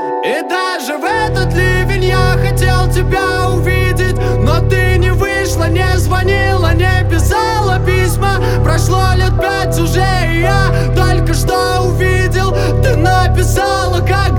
И даже в этот ливень я хотел тебя увидеть, но ты не вышла, не звонила, не писала письма. Прошло лет 5 уже, и я только что увидел. Ты написала, как